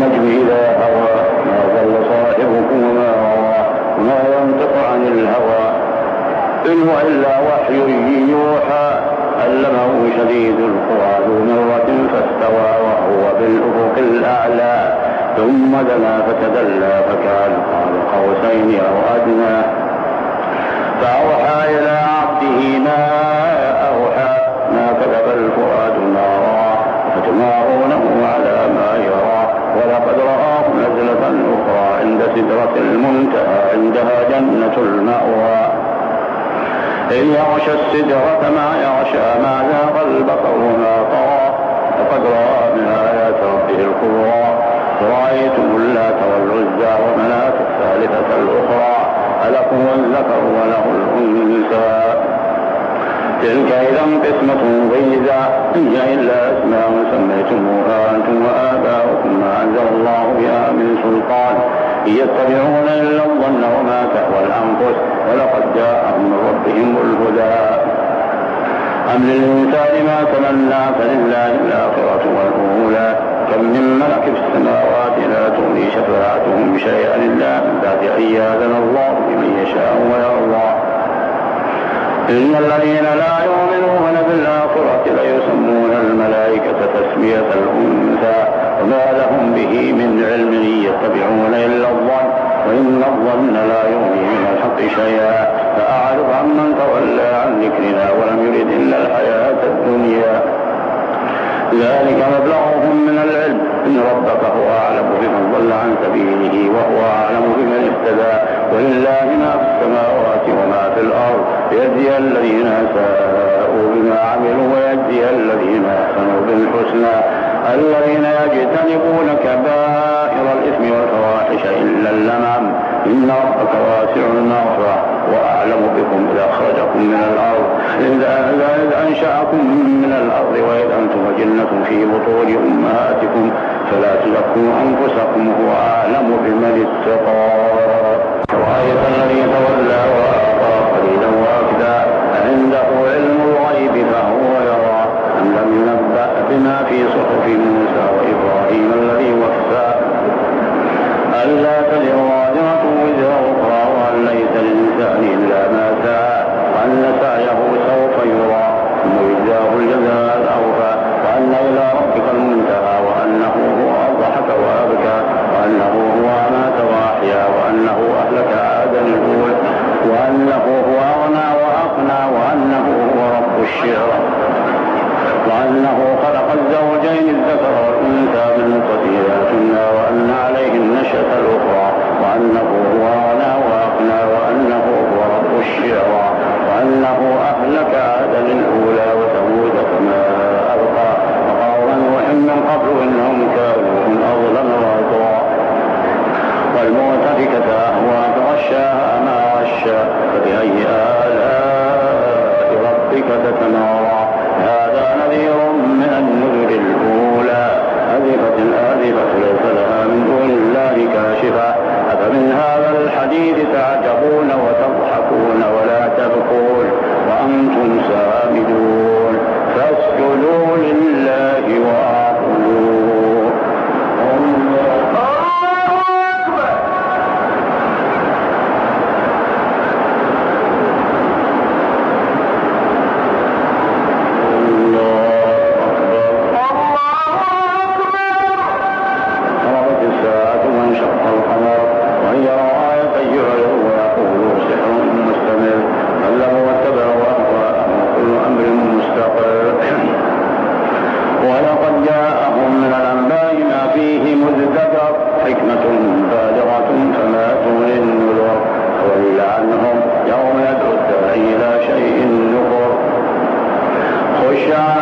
والنجم إذا هوى ما ضل صاحبكم وما غوى وما ينطق عن الهوى إن هو إلا وحي يوحى علمه شديد القوى ذو مرة فاستوى وهو بالأفق الأعلى ثم دنا فتدلى فكان قاب قوسين أو أدنى فأوحى إلى عبده ما أوحى ما كذب الفؤاد ما رأى فتمارونه على ما يرى ولقد رآه نزلة أخرى عند سدرة المنتهى عندها جنة المأوى إذ يغشى السدرة ما يغشى ما زاغ البصر وما طغى لقد رأى من آيات ربه الكبرى رأيتم اللات والعزى ومناة الثالثة الأخرى ألكم الذكر وله الأنثى تلك إذا قسمة ضيزى إن هي إلا أسماء سميتموها أنتم وآباؤكم ما أنزل الله بها من سلطان إن يتبعون إلا الظن وما تهوى الأنفس ولقد جاءهم من ربهم الهدى أم للإنسان ما تمنى فلله الآخرة والأولى كم من ملك في السماوات لا تغني شفاعتهم شيئا إلا من بعد أن يأذن الله لمن يشاء ويرضى إن الذين لا يؤمنون بالآخرة ليسمون الملائكة تسمية الأنثى وما لهم به من علم يتبعون إلا الظن وإن الظن لا يغني من الحق شيئا فأعرض عمن تولى عن ذكرنا ولم يرد إلا الحياة الدنيا ذلك مبلغهم من العلم إن ربك هو أعلم بمن ضل عن سبيله وهو أعلم بمن اهتدى ولله ما في السماوات وما في الأرض يجزي الذين أساءوا بما عملوا ويجزي الذين أحسنوا بالحسنى الذين يجتنبون كبائر الإثم والفواحش إلا اللمم إن ربك واسع المغفرة وأعلم بكم إذا أخرجكم من الأرض إذ أنشأكم من الأرض وإذ أنتم جنة في بطون أمهاتكم فلا تزكوا أنفسكم هو أعلم بمن اتقى رأيت الذي تولى وأعطى قليلا وأكدى عنده علم الغيب فهو يرى أم لم ينبأ بما في صحف موسى وإبراهيم الذي وفى ألا تزر وازرة وزر أخرى وأن ليس للإنسان إلا ما سعى وأن سعيه سوف يرى ثم يجزاه الجزاء الأوفى وأن إلى ربك المنتهى وأنه هو أضحك وأبكى وأنه هو أمات وأحيا وأنه أهلك عادا الأولى وأنه هو أغنى وأقنى وأنه هو رب الشعرى وأنه خلق الزوجين الذكر والأنثى من نطفة إذا تمنى وأن عليه النشأة الأخرى وأنه هو أغنى وأقنى وأنه هو رب الشعرى وأنه أهلك عادا الأولى وثمود فما أبقى وقوم نوح من قبل إنهم كانوا هم أظلم وأطغى والمؤتفكة أهوى فغشاها ما غشى فبأي آلاء ربك تتمارى هذا نذير من النذر الأولى أزفت الآزفة ليس لها من دون الله كاشفة أفمن هذا الحديث تعجبون وتضحكون ولا تبكون وأنتم سامدون فاسجدوا لله واعبدوه ولقد جاءهم من الأنباء ما فيه مزدجر حكمة بالغة فما تغني النذر وضل عنهم يوم يدعو الداعي إلى شيء نكر خش